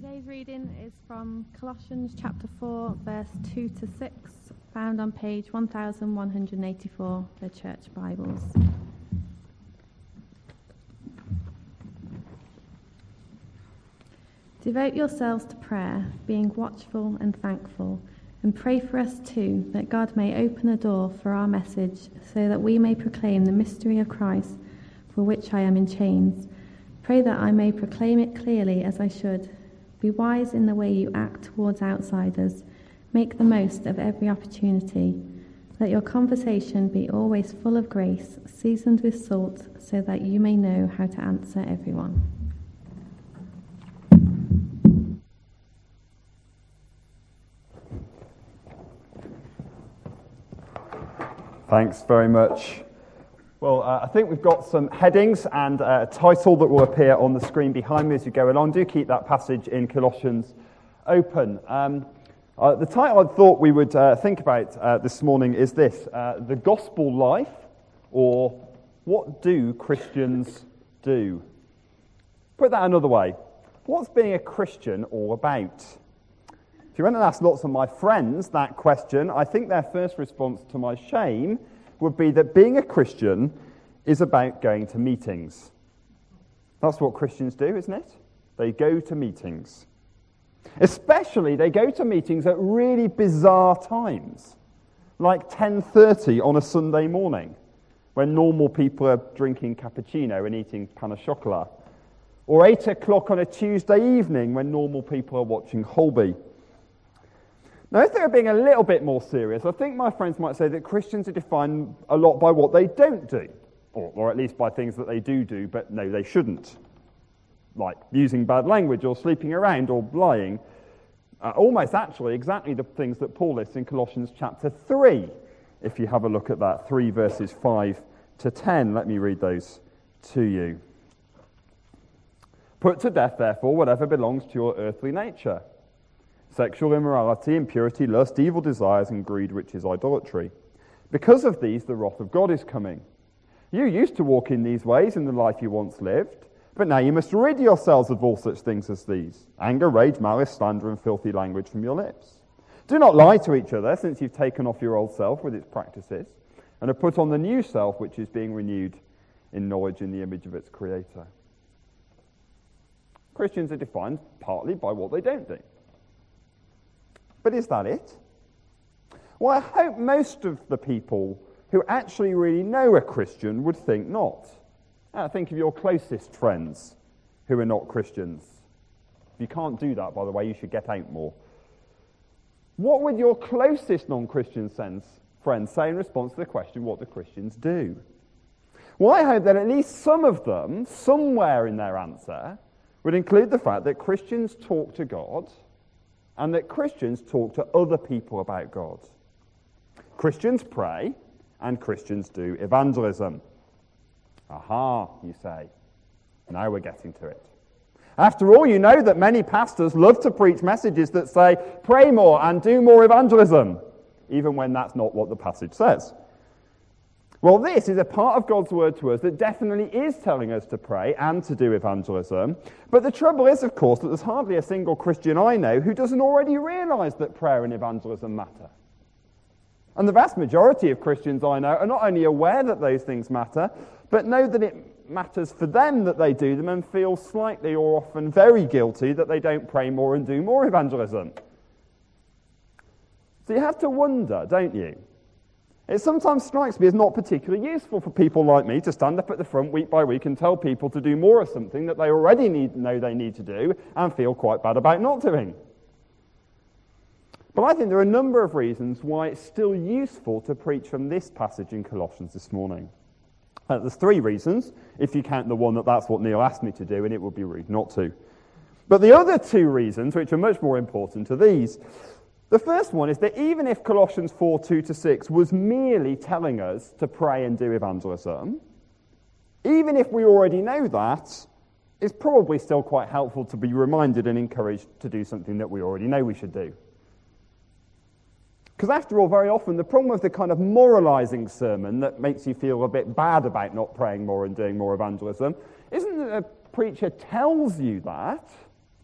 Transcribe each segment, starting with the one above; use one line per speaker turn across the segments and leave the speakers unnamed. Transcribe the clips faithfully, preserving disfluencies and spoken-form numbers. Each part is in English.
Today's reading is from Colossians chapter four, verse two to six, found on page one thousand one hundred eighty-four, the Church Bibles. Devote yourselves to prayer, being watchful and thankful, and pray for us too, that God may open a door for our message, so that we may proclaim the mystery of Christ, for which I am in chains. Pray that I may proclaim it clearly as I should. Be wise in the way you act towards outsiders. Make the most of every opportunity. Let your conversation be always full of grace, seasoned with salt, so that you may know how to answer everyone.
Thanks very much. Well, uh, I think we've got some headings and uh, a title that will appear on the screen behind me as you go along. Do keep that passage in Colossians open. Um, uh, the title I thought we would uh, think about uh, this morning is this, uh, The Gospel Life, or What Do Christians Do? Put that another way, what's being a Christian all about? If you went and asked lots of my friends that question, I think their first response to my shame would be that being a Christian is about going to meetings. That's what Christians do, isn't it? They go to meetings. Especially, they go to meetings at really bizarre times, like ten thirty on a Sunday morning, when normal people are drinking cappuccino and eating pain au chocolat, or eight o'clock on a Tuesday evening when normal people are watching Holby. Now, if they were being a little bit more serious, I think my friends might say that Christians are defined a lot by what they don't do, or, or at least by things that they do do, but no, they shouldn't, like using bad language or sleeping around or lying. Uh, almost actually exactly the things that Paul lists in Colossians chapter three, if you have a look at that, three verses five to ten. Let me read those to you. Put to death, therefore, whatever belongs to your earthly nature: sexual immorality, impurity, lust, evil desires, and greed, which is idolatry. Because of these, the wrath of God is coming. You used to walk in these ways in the life you once lived, but now you must rid yourselves of all such things as these: anger, rage, malice, slander, and filthy language from your lips. Do not lie to each other, since you've taken off your old self with its practices, and have put on the new self, which is being renewed in knowledge in the image of its Creator. Christians are defined partly by what they don't do. But is that it? Well, I hope most of the people who actually really know a Christian would think not. Now, think of your closest friends who are not Christians. If you can't do that, by the way, you should get out more. What would your closest non-Christian sense, friends say in response to the question, what do Christians do? Well, I hope that at least some of them, somewhere in their answer, would include the fact that Christians talk to God, and that Christians talk to other people about God. Christians pray, and Christians do evangelism. Aha, you say. Now we're getting to it. After all, you know that many pastors love to preach messages that say, pray more and do more evangelism, even when that's not what the passage says. Well, this is a part of God's word to us that definitely is telling us to pray and to do evangelism. But the trouble is, of course, that there's hardly a single Christian I know who doesn't already realize that prayer and evangelism matter. And the vast majority of Christians I know are not only aware that those things matter, but know that it matters for them that they do them and feel slightly or often very guilty that they don't pray more and do more evangelism. So you have to wonder, don't you? It sometimes strikes me as not particularly useful for people like me to stand up at the front week by week and tell people to do more of something that they already need, know they need to do and feel quite bad about not doing. But I think there are a number of reasons why it's still useful to preach from this passage in Colossians this morning. Uh, there's three reasons, if you count the one that that's what Neil asked me to do, and it would be rude not to. But the other two reasons, which are much more important, are these. The first one is that even if Colossians four, two to six was merely telling us to pray and do evangelism, even if we already know that, it's probably still quite helpful to be reminded and encouraged to do something that we already know we should do. Because after all, very often, the problem with the kind of moralizing sermon that makes you feel a bit bad about not praying more and doing more evangelism isn't that a preacher tells you that.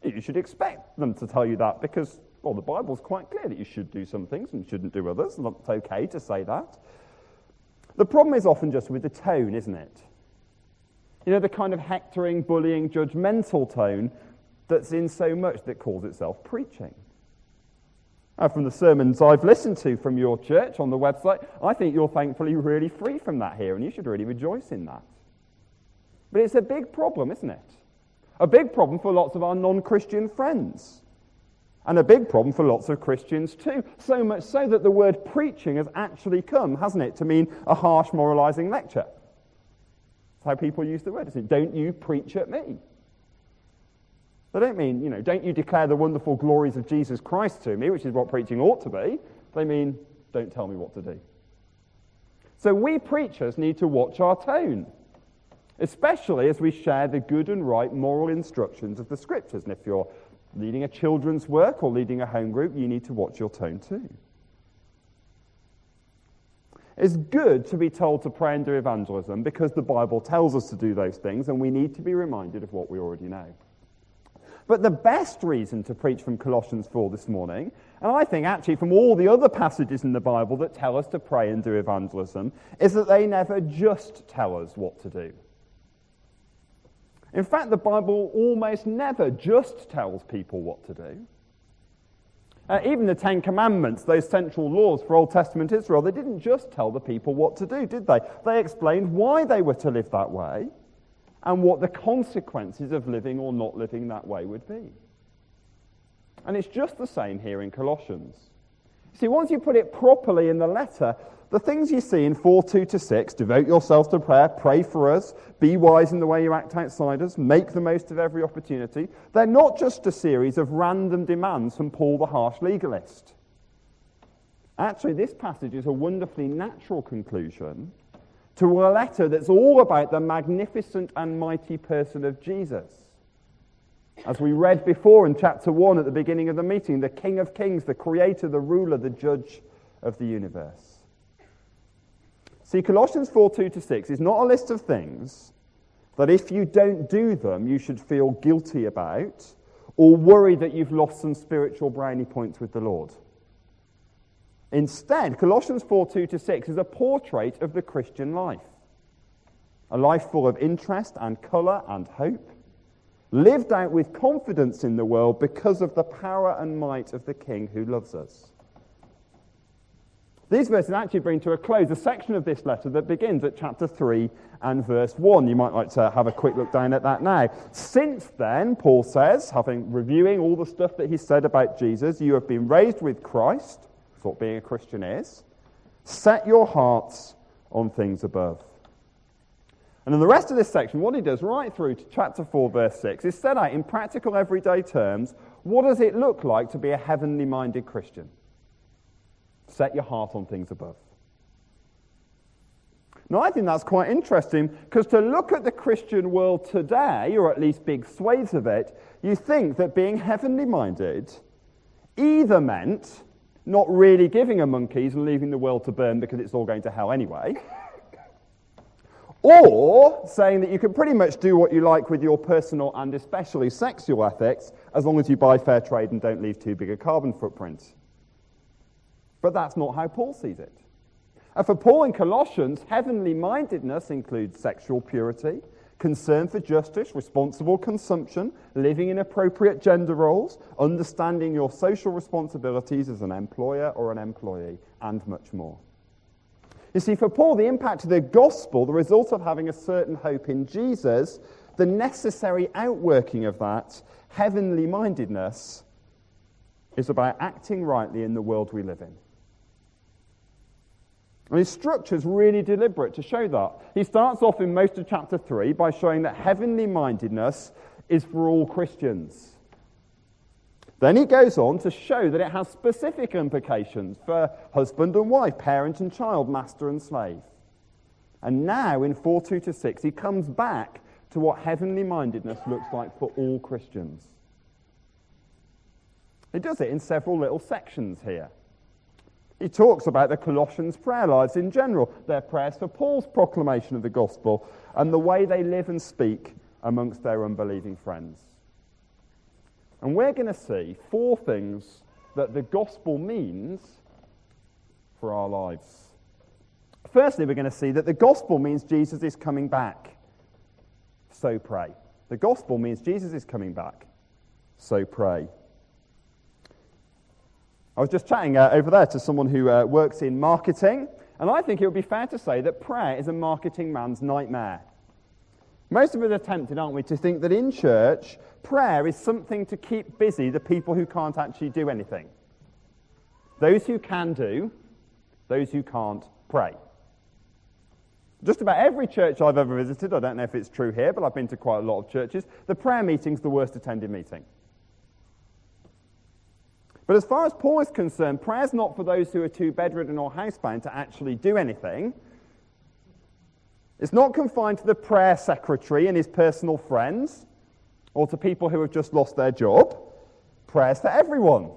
You should expect them to tell you that because, well, the Bible's quite clear that you should do some things and shouldn't do others, and it's okay to say that. The problem is often just with the tone, isn't it? You know, the kind of hectoring, bullying, judgmental tone that's in so much that calls itself preaching. Now, from the sermons I've listened to from your church on the website, I think you're thankfully really free from that here, and you should really rejoice in that. But it's a big problem, isn't it? A big problem for lots of our non-Christian friends. And a big problem for lots of Christians too. So much so that the word preaching has actually come, hasn't it, to mean a harsh moralizing lecture. That's how people use the word, isn't it? Don't you preach at me. They don't mean, you know, don't you declare the wonderful glories of Jesus Christ to me, which is what preaching ought to be. They mean, don't tell me what to do. So we preachers need to watch our tone, especially as we share the good and right moral instructions of the Scriptures. And if you're leading a children's work or leading a home group, you need to watch your tone too. It's good to be told to pray and do evangelism because the Bible tells us to do those things, and we need to be reminded of what we already know. But the best reason to preach from Colossians four this morning, and I think actually from all the other passages in the Bible that tell us to pray and do evangelism, is that they never just tell us what to do. In fact, the Bible almost never just tells people what to do. Uh, even the Ten Commandments, those central laws for Old Testament Israel, they didn't just tell the people what to do, did they? They explained why they were to live that way and what the consequences of living or not living that way would be. And it's just the same here in Colossians. See, once you put it properly in the letter, the things you see in four two to six, devote yourselves to prayer, pray for us, be wise in the way you act outsiders, make the most of every opportunity, they're not just a series of random demands from Paul the harsh legalist. Actually, this passage is a wonderfully natural conclusion to a letter that's all about the magnificent and mighty person of Jesus. As we read before in chapter one at the beginning of the meeting, the King of Kings, the Creator, the Ruler, the Judge of the universe. See, Colossians four two to six is not a list of things that if you don't do them, you should feel guilty about or worry that you've lost some spiritual brownie points with the Lord. Instead, Colossians four two to six is a portrait of the Christian life. A life full of interest and colour and hope, lived out with confidence in the world because of the power and might of the King who loves us. These verses actually bring to a close a section of this letter that begins at chapter three and verse one. You might like to have a quick look down at that now. Since then, Paul says, having reviewing all the stuff that he said about Jesus, you have been raised with Christ. That's what being a Christian is. Set your hearts on things above. And in the rest of this section, what he does right through to chapter four, verse six, is set out in practical everyday terms, what does it look like to be a heavenly-minded Christian? Set your heart on things above. Now, I think that's quite interesting, because to look at the Christian world today, or at least big swathes of it, you think that being heavenly-minded either meant not really giving a monkeys and leaving the world to burn because it's all going to hell anyway, or saying that you can pretty much do what you like with your personal and especially sexual ethics as long as you buy fair trade and don't leave too big a carbon footprint. But that's not how Paul sees it. And for Paul in Colossians, heavenly-mindedness includes sexual purity, concern for justice, responsible consumption, living in appropriate gender roles, understanding your social responsibilities as an employer or an employee, and much more. You see, for Paul, the impact of the gospel, the result of having a certain hope in Jesus, the necessary outworking of that heavenly-mindedness is about acting rightly in the world we live in. And his structure is really deliberate to show that. He starts off in most of chapter three by showing that heavenly-mindedness is for all Christians. Then he goes on to show that it has specific implications for husband and wife, parent and child, master and slave. And now in four two to six, he comes back to what heavenly-mindedness looks like for all Christians. He does it in several little sections here. He talks about the Colossians' prayer lives in general, their prayers for Paul's proclamation of the gospel, and the way they live and speak amongst their unbelieving friends. And we're going to see four things that the gospel means for our lives. Firstly, we're going to see that the gospel means Jesus is coming back. So pray. The gospel means Jesus is coming back. So pray. I was just chatting uh, over there to someone who uh, works in marketing, and I think it would be fair to say that prayer is a marketing man's nightmare. Most of us are tempted, aren't we, to think that in church, prayer is something to keep busy the people who can't actually do anything. Those who can do, those who can't pray. Just about every church I've ever visited, I don't know if it's true here, but I've been to quite a lot of churches, the prayer meeting's the worst attended meeting. But as far as Paul is concerned, prayer's not for those who are too bedridden or housebound to actually do anything. It's not confined to the prayer secretary and his personal friends, or to people who have just lost their job. Prayer's for everyone.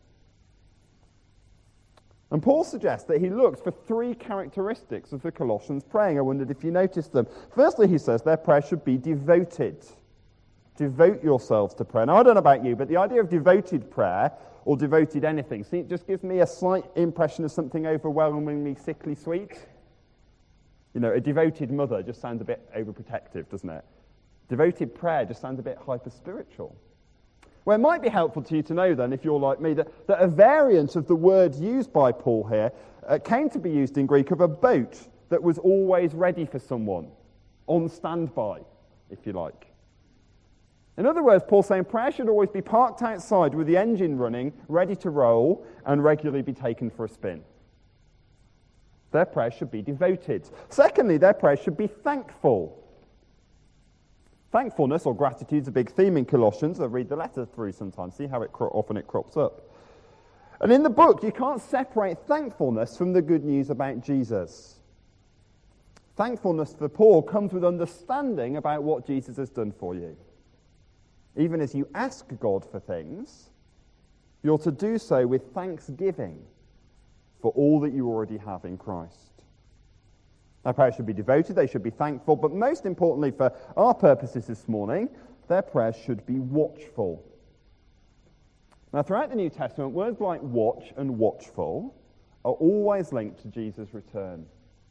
And Paul suggests that he looks for three characteristics of the Colossians praying. I wondered if you noticed them. Firstly, he says their prayer should be devoted. Devote yourselves to prayer. Now, I don't know about you, but the idea of devoted prayer or devoted anything, see, it just gives me a slight impression of something overwhelmingly sickly sweet. You know, a devoted mother just sounds a bit overprotective, doesn't it? Devoted prayer just sounds a bit hyper-spiritual. Well, it might be helpful to you to know then, if you're like me, that, that a variant of the word used by Paul here uh, came to be used in Greek of a boat that was always ready for someone, on standby, if you like. In other words, Paul's saying prayer should always be parked outside with the engine running, ready to roll, and regularly be taken for a spin. Their prayer should be devoted. Secondly, their prayer should be thankful. Thankfulness or gratitude is a big theme in Colossians. I read the letter through sometimes, see how it cro- often it crops up. And in the book, you can't separate thankfulness from the good news about Jesus. Thankfulness for Paul comes with understanding about what Jesus has done for you. Even as you ask God for things, you're to do so with thanksgiving for all that you already have in Christ. Their prayers should be devoted, they should be thankful, but most importantly for our purposes this morning, their prayers should be watchful. Now, throughout the New Testament, words like watch and watchful are always linked to Jesus' return.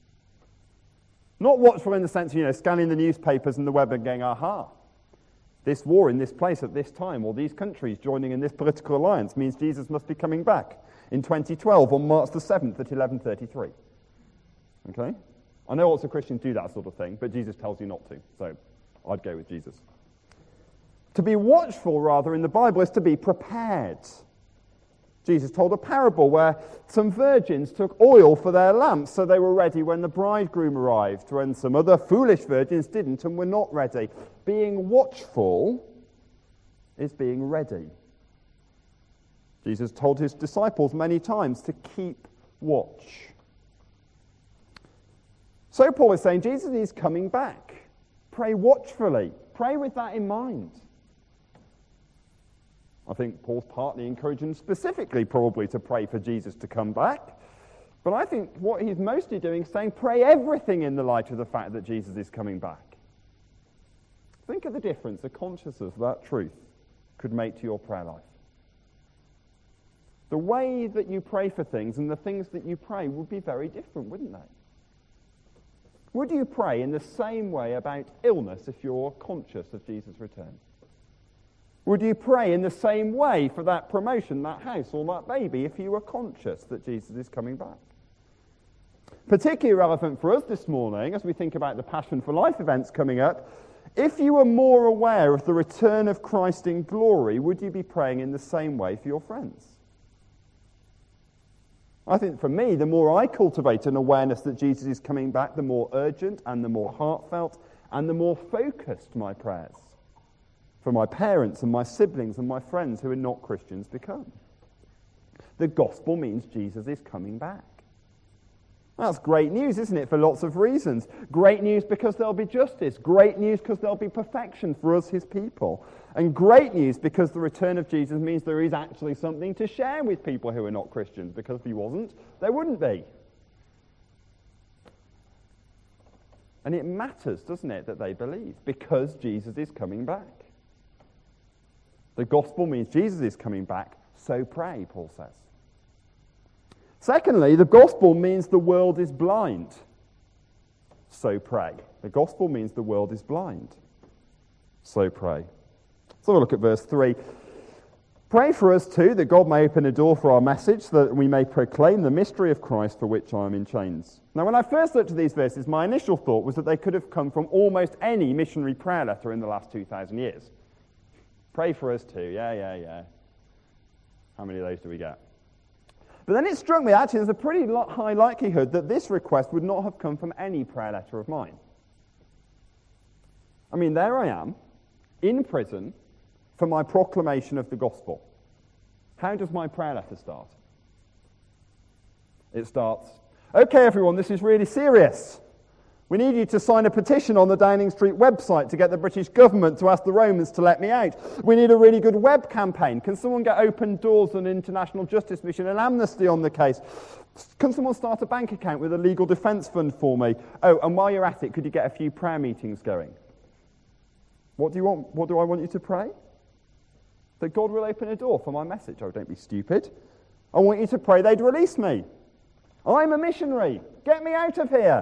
Not watchful in the sense of, you know, scanning the newspapers and the web and going, aha, this war in this place at this time, or these countries joining in this political alliance means Jesus must be coming back in twenty twelve on March the seventh at eleven thirty-three. Okay? I know lots of Christians do that sort of thing, but Jesus tells you not to, so I'd go with Jesus. To be watchful, rather, in the Bible is to be prepared. Jesus told a parable where some virgins took oil for their lamps so they were ready when the bridegroom arrived, when some other foolish virgins didn't and were not ready. Being watchful is being ready. Jesus told his disciples many times to keep watch. So Paul is saying Jesus is coming back. Pray watchfully. Pray with that in mind. I think Paul's partly encouraging specifically probably to pray for Jesus to come back. But I think what he's mostly doing is saying pray everything in the light of the fact that Jesus is coming back. Think of the difference a consciousness of that truth could make to your prayer life. The way that you pray for things and the things that you pray would be very different, wouldn't they? Would you pray in the same way about illness if you're conscious of Jesus' return? Would you pray in the same way for that promotion, that house, or that baby if you were conscious that Jesus is coming back? Particularly relevant for us this morning as we think about the Passion for Life events coming up, if you were more aware of the return of Christ in glory, would you be praying in the same way for your friends? I think for me, the more I cultivate an awareness that Jesus is coming back, the more urgent and the more heartfelt and the more focused my prayers for my parents and my siblings and my friends who are not Christians become. The gospel means Jesus is coming back. That's great news, isn't it, for lots of reasons. Great news because there'll be justice. Great news because there'll be perfection for us, his people. And great news because the return of Jesus means there is actually something to share with people who are not Christians, because if he wasn't, there wouldn't be. And it matters, doesn't it, that they believe, because Jesus is coming back. The gospel means Jesus is coming back, so pray, Paul says. Secondly, the gospel means the world is blind, so pray. The gospel means the world is blind, so pray. So we'll look at verse three. Pray for us too, that God may open a door for our message, so that we may proclaim the mystery of Christ for which I am in chains. Now, when I first looked at these verses, my initial thought was that they could have come from almost any missionary prayer letter in the last two thousand years. Pray for us too, yeah, yeah, yeah. How many of those do we get? But then it struck me, actually, there's a pretty high likelihood that this request would not have come from any prayer letter of mine. I mean, there I am, in prison, for my proclamation of the gospel. How does my prayer letter start? It starts, okay, everyone, this is really serious. We need you to sign a petition on the Downing Street website to get the British government to ask the Romans to let me out. We need a really good web campaign. Can someone get Open Doors and International Justice Mission and Amnesty on the case? Can someone start a bank account with a legal defence fund for me? Oh, and while you're at it, could you get a few prayer meetings going? What do you want? What do I want you to pray? That God will open a door for my message. Oh, don't be stupid. I want you to pray they'd release me. I'm a missionary. Get me out of here.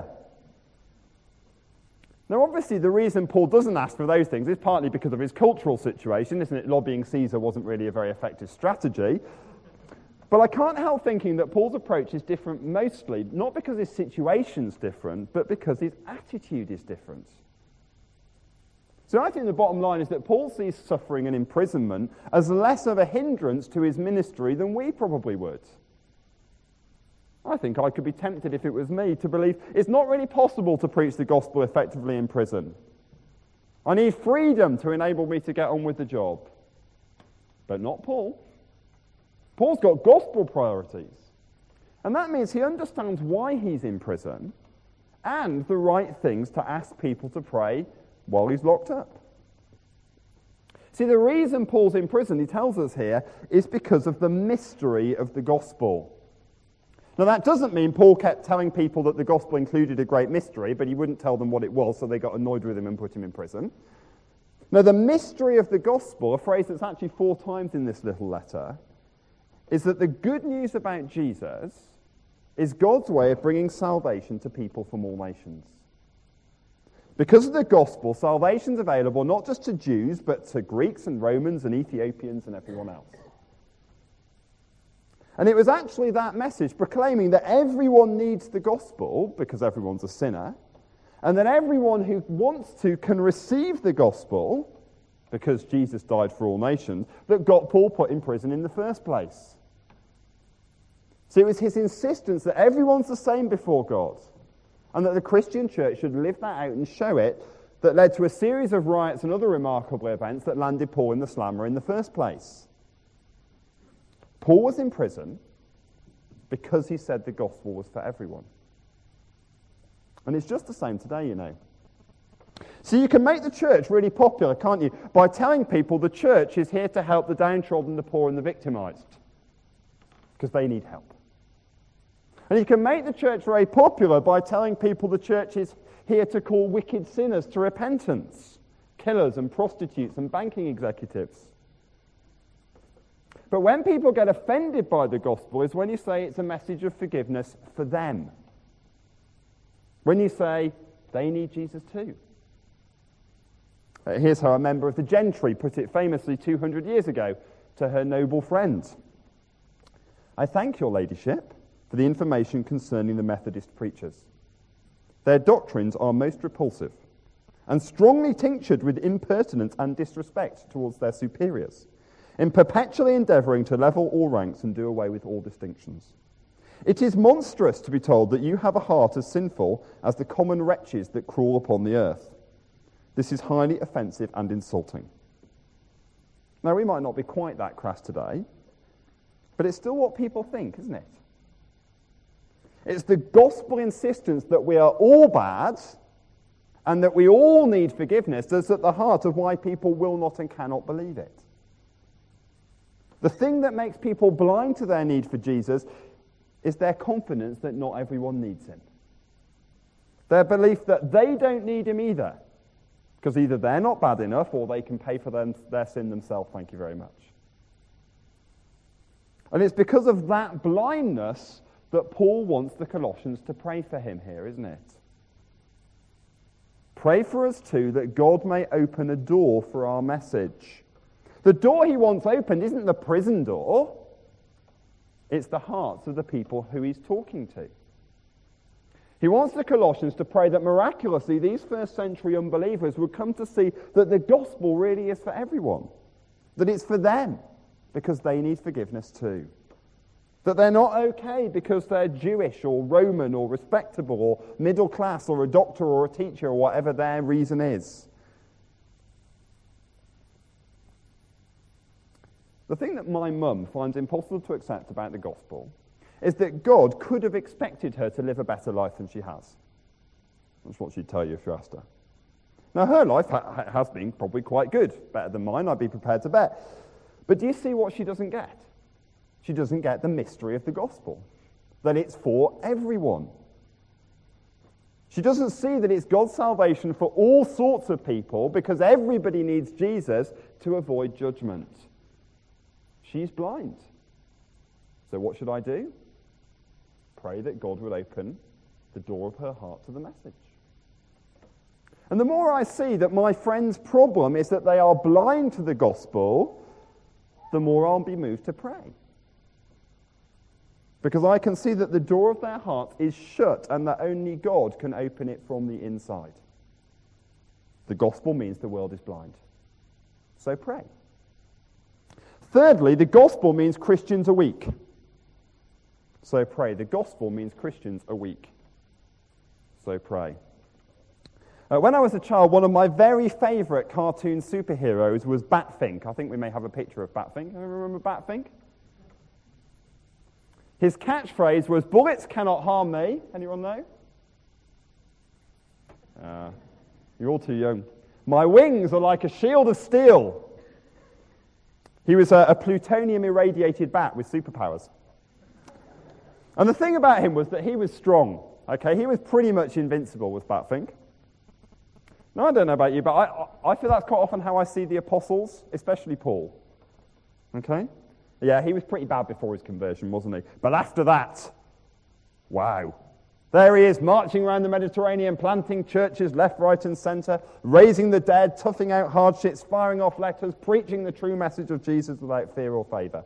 Now, obviously, the reason Paul doesn't ask for those things is partly because of his cultural situation, isn't it? Lobbying Caesar wasn't really a very effective strategy. But I can't help thinking that Paul's approach is different mostly, not because his situation's different, but because his attitude is different. So I think the bottom line is that Paul sees suffering and imprisonment as less of a hindrance to his ministry than we probably would. I think I could be tempted, if it was me, to believe it's not really possible to preach the gospel effectively in prison. I need freedom to enable me to get on with the job. But not Paul. Paul's got gospel priorities. And that means he understands why he's in prison and the right things to ask people to pray while he's locked up. See, the reason Paul's in prison, he tells us here, is because of the mystery of the gospel. Now, that doesn't mean Paul kept telling people that the gospel included a great mystery, but he wouldn't tell them what it was, so they got annoyed with him and put him in prison. Now, the mystery of the gospel, a phrase that's actually four times in this little letter, is that the good news about Jesus is God's way of bringing salvation to people from all nations. Because of the gospel, salvation's available not just to Jews, but to Greeks and Romans and Ethiopians and everyone else. And it was actually that message proclaiming that everyone needs the gospel, because everyone's a sinner, and that everyone who wants to can receive the gospel, because Jesus died for all nations, that got Paul put in prison in the first place. So it was his insistence that everyone's the same before God, and that the Christian church should live that out and show it, that led to a series of riots and other remarkable events that landed Paul in the slammer in the first place. Paul was in prison because he said the gospel was for everyone. And it's just the same today, you know. So you can make the church really popular, can't you, by telling people the church is here to help the downtrodden, the poor, and the victimized, because they need help. And you can make the church very popular by telling people the church is here to call wicked sinners to repentance, killers and prostitutes and banking executives. But when people get offended by the gospel is when you say it's a message of forgiveness for them. When you say they need Jesus too. Uh, here's how a member of the gentry put it famously two hundred years ago to her noble friend. I thank your ladyship for the information concerning the Methodist preachers. Their doctrines are most repulsive and strongly tinctured with impertinence and disrespect towards their superiors, in perpetually endeavouring to level all ranks and do away with all distinctions. It is monstrous to be told that you have a heart as sinful as the common wretches that crawl upon the earth. This is highly offensive and insulting. Now, we might not be quite that crass today, but it's still what people think, isn't it? It's the gospel insistence that we are all bad and that we all need forgiveness that's at the heart of why people will not and cannot believe it. The thing that makes people blind to their need for Jesus is their confidence that not everyone needs him. Their belief that they don't need him either, Because either they're not bad enough or they can pay for them, their sin themselves, thank you very much. And it's because of that blindness that Paul wants the Colossians to pray for him here, isn't it? Pray for us too that God may open a door for our message. The door he wants opened isn't the prison door. It's the hearts of the people who he's talking to. He wants the Colossians to pray that miraculously these first century unbelievers would come to see that the gospel really is for everyone. That it's for them because they need forgiveness too. That they're not okay because they're Jewish or Roman or respectable or middle class or a doctor or a teacher or whatever their reason is. The thing that my mum finds impossible to accept about the gospel is that God could have expected her to live a better life than she has. That's what she'd tell you if you asked her. Now, her life ha- has been probably quite good, better than mine, I'd be prepared to bet. But do you see what she doesn't get? She doesn't get the mystery of the gospel, that it's for everyone. She doesn't see that it's God's salvation for all sorts of people because everybody needs Jesus to avoid judgment. She's blind. So what should I do? Pray that God will open the door of her heart to the message. And the more I see that my friend's problem is that they are blind to the gospel, the more I'll be moved to pray. Because I can see that the door of their heart is shut and that only God can open it from the inside. The gospel means the world is blind. So pray. Thirdly, the gospel means Christians are weak. So pray. The gospel means Christians are weak. So pray. Uh, when I was a child, one of my very favourite cartoon superheroes was Batfink. I think we may have a picture of Batfink. Anyone remember Batfink? His catchphrase was, "Bullets cannot harm me." Anyone know? Uh, you're all too young. "My wings are like a shield of steel." He was a, a plutonium-irradiated bat with superpowers. And the thing about him was that he was strong. Okay, he was pretty much invincible, was Batfink. Now, I don't know about you, but I, I feel that's quite often how I see the apostles, especially Paul. Okay? Yeah, he was pretty bad before his conversion, wasn't he? But after that, wow. There he is, marching around the Mediterranean, planting churches left, right, and centre, raising the dead, toughing out hardships, firing off letters, preaching the true message of Jesus without fear or favour.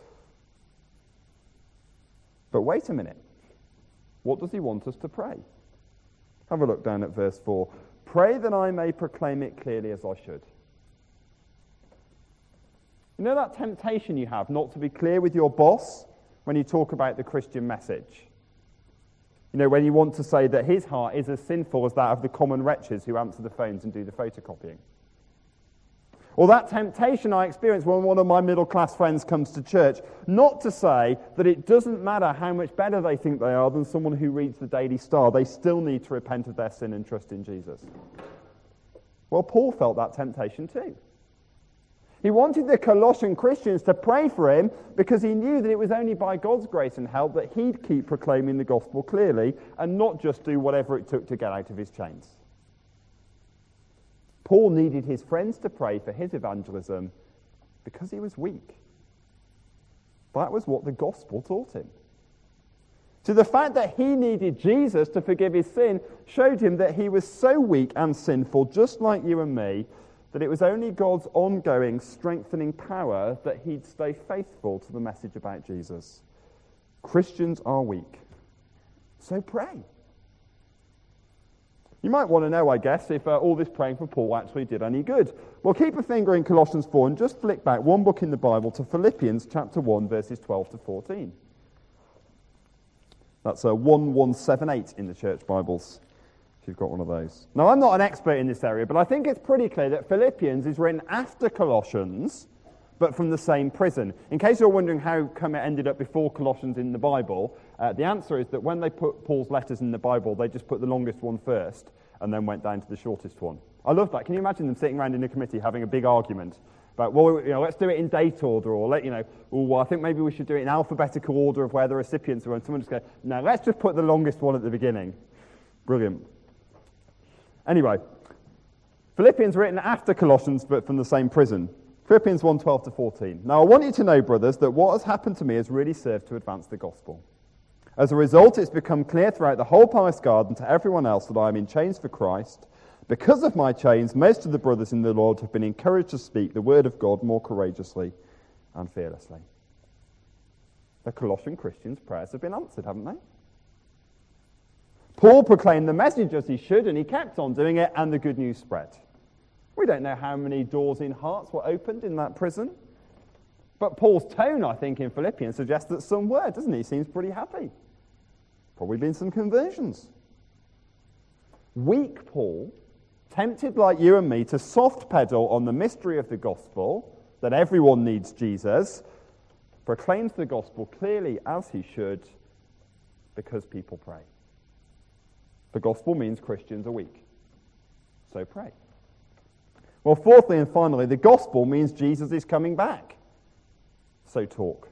But wait a minute. What does he want us to pray? Have a look down at verse four. Pray that I may proclaim it clearly as I should. You know that temptation you have not to be clear with your boss when you talk about the Christian message? You know, when you want to say that his heart is as sinful as that of the common wretches who answer the phones and do the photocopying. Or that temptation I experience when one of my middle-class friends comes to church, not to say that it doesn't matter how much better they think they are than someone who reads the Daily Star, they still need to repent of their sin and trust in Jesus. Well, Paul felt that temptation too. He wanted the Colossian Christians to pray for him because he knew that it was only by God's grace and help that he'd keep proclaiming the gospel clearly and not just do whatever it took to get out of his chains. Paul needed his friends to pray for his evangelism because he was weak. That was what the gospel taught him. So the fact that he needed Jesus to forgive his sin showed him that he was so weak and sinful, just like you and me, that it was only God's ongoing strengthening power that he'd stay faithful to the message about Jesus. Christians are weak. So pray. You might want to know, I guess, if uh, all this praying for Paul actually did any good. Well, keep a finger in Colossians four and just flick back one book in the Bible to Philippians chapter one, verses twelve to fourteen. That's uh, one one seven eight in the church Bibles, if you've got one of those. Now, I'm not an expert in this area, but I think it's pretty clear that Philippians is written after Colossians, but from the same prison. In case you're wondering how come it ended up before Colossians in the Bible, uh, the answer is that when they put Paul's letters in the Bible, they just put the longest one first and then went down to the shortest one. I love that. Can you imagine them sitting around in a committee having a big argument about, well, you know, let's do it in date order, or let you know, oh, well, I think maybe we should do it in alphabetical order of where the recipients are, and someone just go, no, let's just put the longest one at the beginning. Brilliant. Anyway, Philippians written after Colossians, but from the same prison. Philippians one, twelve to fourteen. Now I want you to know, brothers, that what has happened to me has really served to advance the gospel. As a result, it's become clear throughout the whole pious guard and to everyone else that I am in chains for Christ. Because of my chains, most of the brothers in the Lord have been encouraged to speak the word of God more courageously and fearlessly. The Colossian Christians' prayers have been answered, haven't they? Paul proclaimed the message as he should, and he kept on doing it, and the good news spread. We don't know how many doors in hearts were opened in that prison, but Paul's tone, I think, in Philippians suggests that some were, doesn't he? He seems pretty happy. Probably been some conversions. Weak Paul, tempted like you and me to soft pedal on the mystery of the gospel, that everyone needs Jesus, proclaims the gospel clearly as he should because people pray. The gospel means Christians are weak, so pray. Well, fourthly and finally, the gospel means Jesus is coming back, so talk.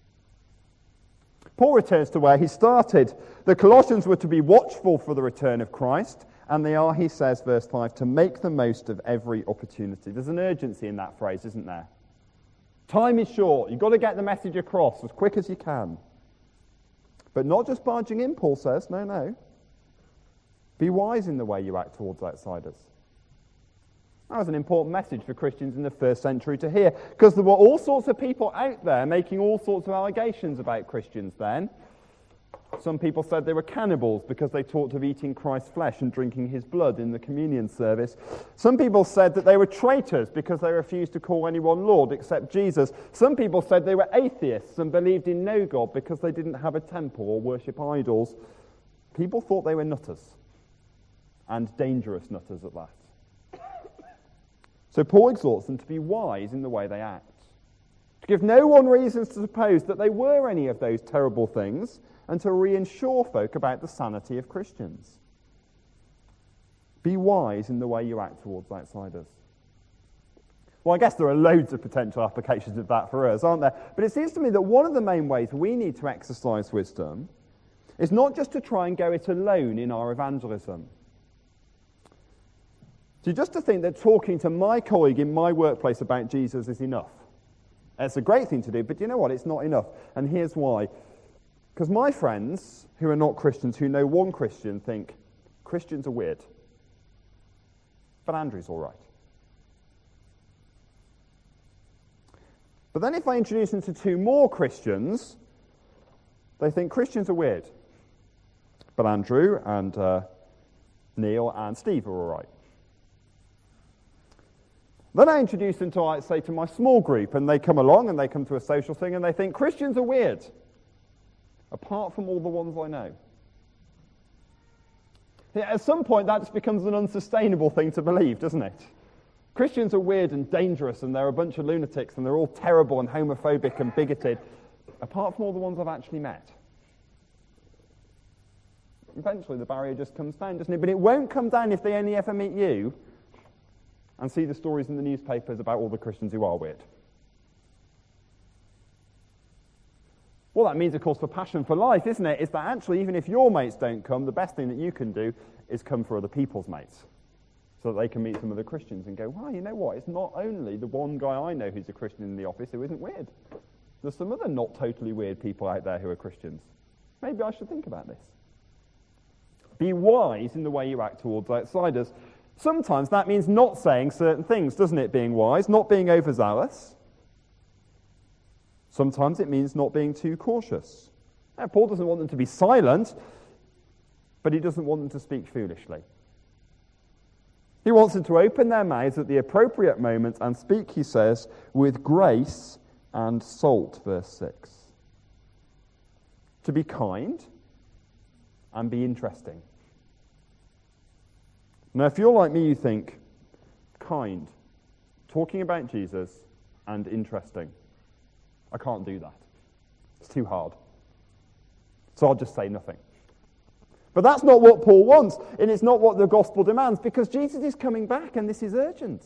Paul returns to where he started. The Colossians were to be watchful for the return of Christ, and they are, he says, verse five, to make the most of every opportunity. There's an urgency in that phrase, isn't there? Time is short. You've got to get the message across as quick as you can. But not just barging in, Paul says. No, no. Be wise in the way you act towards outsiders. That was an important message for Christians in the first century to hear, because there were all sorts of people out there making all sorts of allegations about Christians then. Some people said they were cannibals because they talked of eating Christ's flesh and drinking his blood in the communion service. Some people said that they were traitors because they refused to call anyone Lord except Jesus. Some people said they were atheists and believed in no God because they didn't have a temple or worship idols. People thought they were nutters, and dangerous nutters at that. So Paul exhorts them to be wise in the way they act, to give no one reasons to suppose that they were any of those terrible things, and to reassure folk about the sanity of Christians. Be wise in the way you act towards outsiders. Well, I guess there are loads of potential applications of that for us, aren't there? But it seems to me that one of the main ways we need to exercise wisdom is not just to try and go it alone in our evangelism. So just to think that talking to my colleague in my workplace about Jesus is enough. It's a great thing to do, but you know what? It's not enough. And here's why. Because my friends who are not Christians, who know one Christian, think Christians are weird. But Andrew's all right. But then if I introduce them to two more Christians, they think Christians are weird. But Andrew and uh, Neil and Steve are all right. Then I introduce them to, like, say, to my small group, and they come along and they come to a social thing and they think Christians are weird, apart from all the ones I know. Yeah, at some point that just becomes an unsustainable thing to believe, doesn't it? Christians are weird and dangerous and they're a bunch of lunatics and they're all terrible and homophobic and bigoted, apart from all the ones I've actually met. Eventually the barrier just comes down, doesn't it? But it won't come down if they only ever meet you and see the stories in the newspapers about all the Christians who are weird. Well, that means, of course, for Passion for Life, isn't it, is that actually, even if your mates don't come, the best thing that you can do is come for other people's mates, so that they can meet some other Christians and go, well, you know what, it's not only the one guy I know who's a Christian in the office who isn't weird. There's some other not totally weird people out there who are Christians. Maybe I should think about this. Be wise in the way you act towards outsiders. Sometimes that means not saying certain things, doesn't it, being wise, not being overzealous. Sometimes it means not being too cautious. Now, Paul doesn't want them to be silent, but he doesn't want them to speak foolishly. He wants them to open their mouths at the appropriate moment and speak, he says, with grace and salt, verse six. To be kind and be interesting. Now, if you're like me, you think, kind, talking about Jesus, and interesting. I can't do that. It's too hard. So I'll just say nothing. But that's not what Paul wants, and it's not what the gospel demands, because Jesus is coming back, and this is urgent.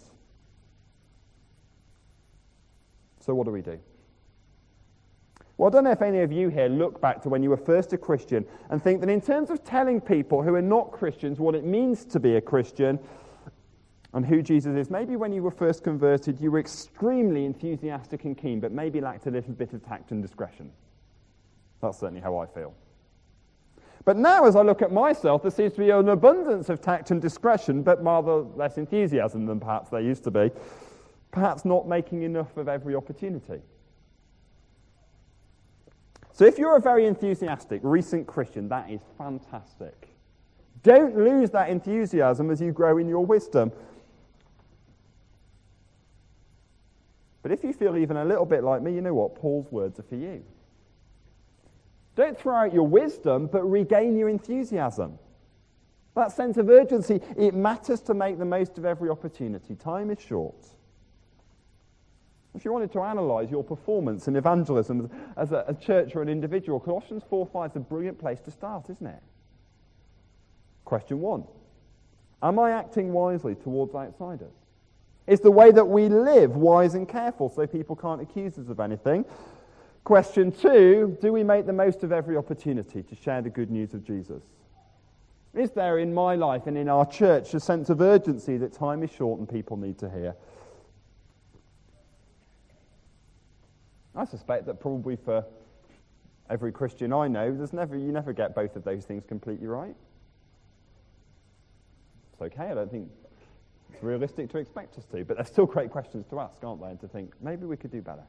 So what do we do? Well, I don't know if any of you here look back to when you were first a Christian and think that in terms of telling people who are not Christians what it means to be a Christian, and who Jesus is. Maybe when you were first converted, you were extremely enthusiastic and keen, but maybe lacked a little bit of tact and discretion. That's certainly how I feel. But now, as I look at myself, there seems to be an abundance of tact and discretion, but rather less enthusiasm than perhaps there used to be. Perhaps not making enough of every opportunity. So if you're a very enthusiastic, recent Christian, that is fantastic. Don't lose that enthusiasm as you grow in your wisdom. But if you feel even a little bit like me, you know what? Paul's words are for you. Don't throw out your wisdom, but regain your enthusiasm. That sense of urgency, it matters to make the most of every opportunity. Time is short. If you wanted to analyse your performance in evangelism as a, a church or an individual, Colossians four five is a brilliant place to start, isn't it? Question one. Am I acting wisely towards outsiders? Is the way that we live wise and careful so people can't accuse us of anything? Question two, do we make the most of every opportunity to share the good news of Jesus? Is there in my life and in our church a sense of urgency that time is short and people need to hear? I suspect that probably for every Christian I know, there's never you never get both of those things completely right. It's okay, I don't think it's realistic to expect us to, but they're still great questions to ask, aren't they? And to think, maybe we could do better.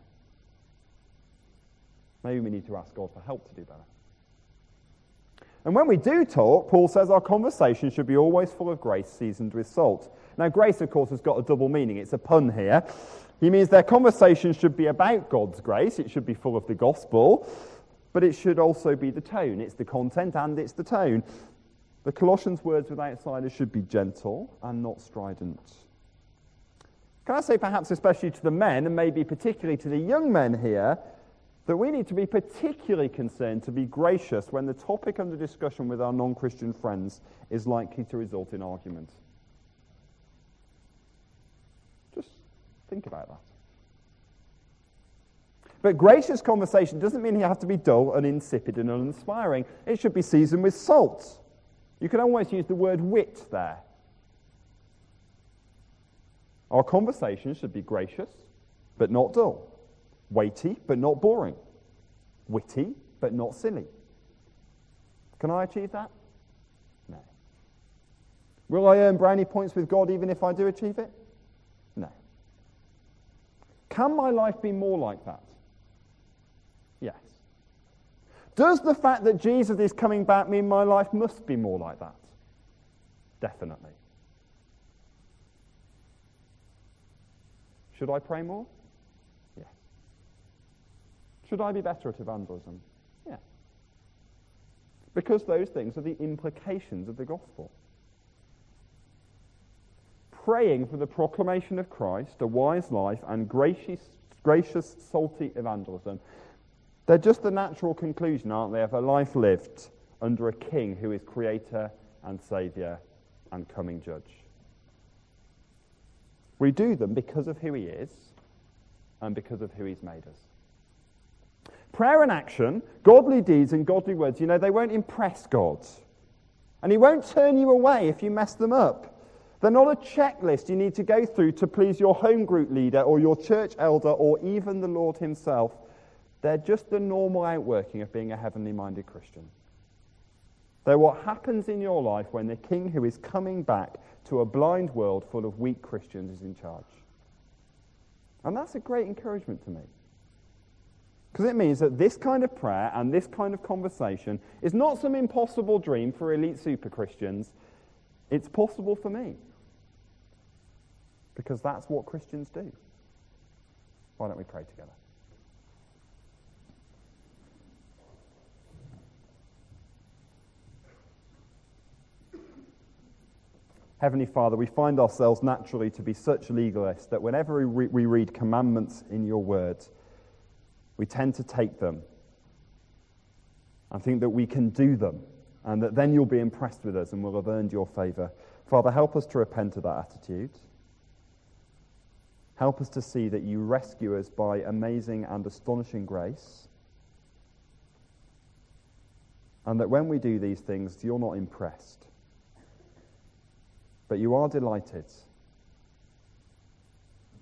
Maybe we need to ask God for help to do better. And when we do talk, Paul says our conversation should be always full of grace, seasoned with salt. Now, grace, of course, has got a double meaning. It's a pun here. He means their conversation should be about God's grace. It should be full of the gospel, but it should also be the tone. It's the content and it's the tone. The Colossians' words with outsiders should be gentle and not strident. Can I say, perhaps especially to the men, and maybe particularly to the young men here, that we need to be particularly concerned to be gracious when the topic under discussion with our non-Christian friends is likely to result in argument. Just think about that. But gracious conversation doesn't mean you have to be dull and insipid and uninspiring. It should be seasoned with salt. You can almost use the word wit there. Our conversation should be gracious, but not dull. Weighty, but not boring. Witty, but not silly. Can I achieve that? No. Will I earn brownie points with God even if I do achieve it? No. Can my life be more like that? Yes. Does the fact that Jesus is coming back mean my life must be more like that? Definitely. Should I pray more? Yes. Should I be better at evangelism? Yes. Because those things are the implications of the gospel. Praying for the proclamation of Christ, a wise life, and gracious, gracious, salty evangelism, they're just the natural conclusion, aren't they, of a life lived under a king who is creator and saviour and coming judge. We do them because of who he is and because of who he's made us. Prayer and action, godly deeds and godly words, you know, they won't impress God. And he won't turn you away if you mess them up. They're not a checklist you need to go through to please your home group leader or your church elder or even the Lord himself. They're just the normal outworking of being a heavenly-minded Christian. They're what happens in your life when the king who is coming back to a blind world full of weak Christians is in charge. And that's a great encouragement to me. Because it means that this kind of prayer and this kind of conversation is not some impossible dream for elite super Christians. It's possible for me. Because that's what Christians do. Why don't we pray together? Heavenly Father, we find ourselves naturally to be such legalists that whenever we, re- we read commandments in your word, we tend to take them and think that we can do them and that then you'll be impressed with us and we'll have earned your favour. Father, help us to repent of that attitude. Help us to see that you rescue us by amazing and astonishing grace, and that when we do these things, you're not impressed, but you are delighted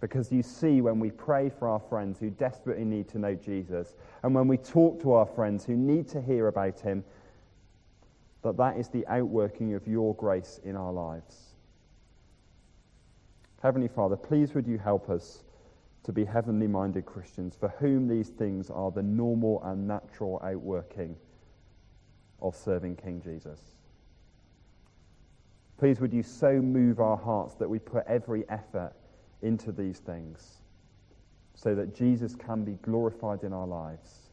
Because you see, when we pray for our friends who desperately need to know Jesus, and when we talk to our friends who need to hear about him, that that is the outworking of your grace in our lives. Heavenly Father, please would you help us to be heavenly-minded Christians for whom these things are the normal and natural outworking of serving King Jesus. Please would you so move our hearts that we put every effort into these things so that Jesus can be glorified in our lives.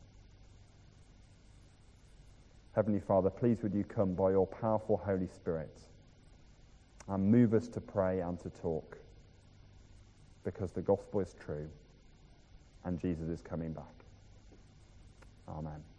Heavenly Father, please would you come by your powerful Holy Spirit and move us to pray and to talk, because the gospel is true and Jesus is coming back. Amen.